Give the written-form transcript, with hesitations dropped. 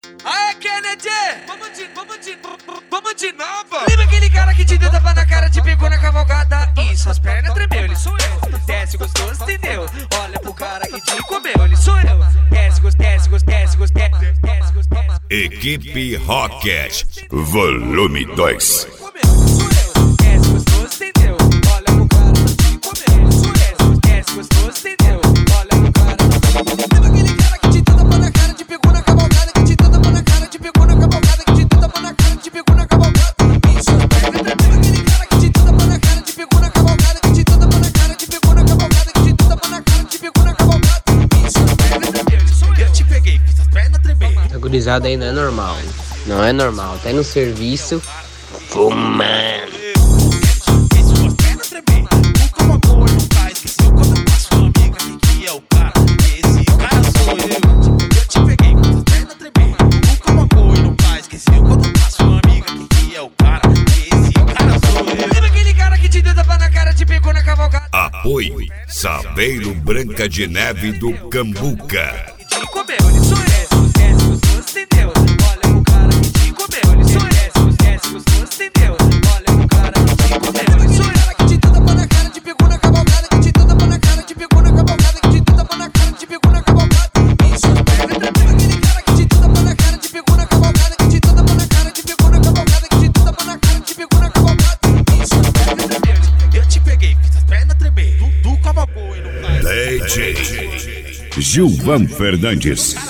Aê, Kennedy! Vamos de nova! Lembra aquele cara que te deu tapa na cara, te pegou na cavalgada e suas pernas tremeu, ele sou eu. Desce gostoso, entendeu? Olha pro cara que te comeu, ele sou eu. Desce gostoso, desce gostoso. Equipe Rocket, volume 2. Desce gostoso, entendeu? Olha pro cara que te comeu, ele sou eu. Desce gostoso, entendeu? Olha pro cara que te comeu. Lembra aquele cara que te deu tapa na cara, te pegou na cavalgada, que te deu tapa na cara, te pegou na cavalgada, que te deu tapa na cara, te pegou na cavalgada. E suas pernas tremeu. Aquele cara que te deu tapa na cara, te pegou na cavalgada, que te deu tapa na cara, te pegou na cavalgada, que te deu tapa na cara, te pegou na cavalgada. E suas pernas tremeu, ele sou eu. Eu te peguei, fiz as pernas tremer. A gurizada aí não é normal. Não é normal. Tá aí no serviço fumando. Apoio Saveiro Branca de Neve do Cambuca. DJ Gilvan Fernandes.